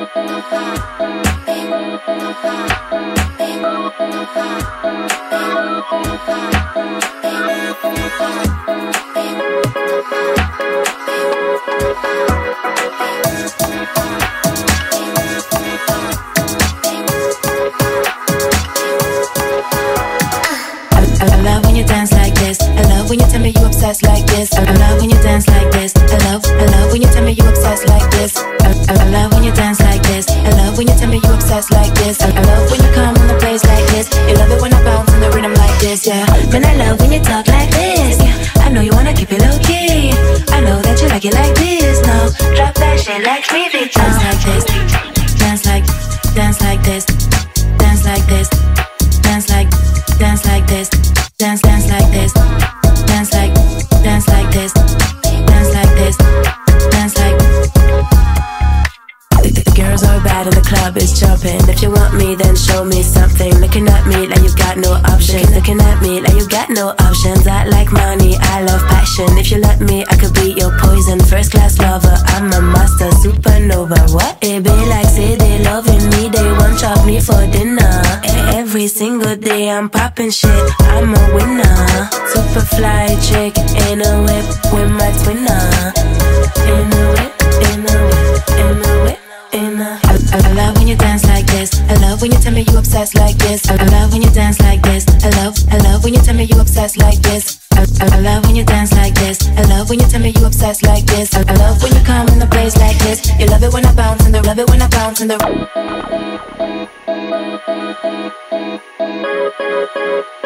I love when you dance like this. I love when you tell me you obsessed like this. I love when you dance like this. I love when you tell me you obsessed like this. I love when you dance like this. I love when you tell me you obsessed like this. I love when you come in the place like this. You love it when I bounce in the rhythm like this, yeah. Man, I love when you talk like this. Yeah. I know you wanna keep it low key. I know that you like it like this. No, drop that shit like 3 feet. Dance like this. Dance like this. Dance like this. Dance like this. Dance like this. Dance like this. Dance like this. Dance like. The girls are bad and the club is jumping. If you want me, then show me something. Looking at me like you got no options. Looking at me like you got no options. I like money, I love passion. If you let me, I could be your poison. First class lover, I'm a master supernova. What it be like? Say they loving me, they want chop me for dinner. Every single day I'm popping shit, I'm a winner. Super fly chick in a whip with my twinner. In a whip, in a whip, in a whip. I love when you dance like this. I love when you tell me you obsessed like this. I love when you dance like this. I love when you tell me you obsessed like this. I love when you dance like this. I love when you tell me you obsessed like this. I love when you come in the place like this. You love it when I bounce in the, love it when I bounce in the.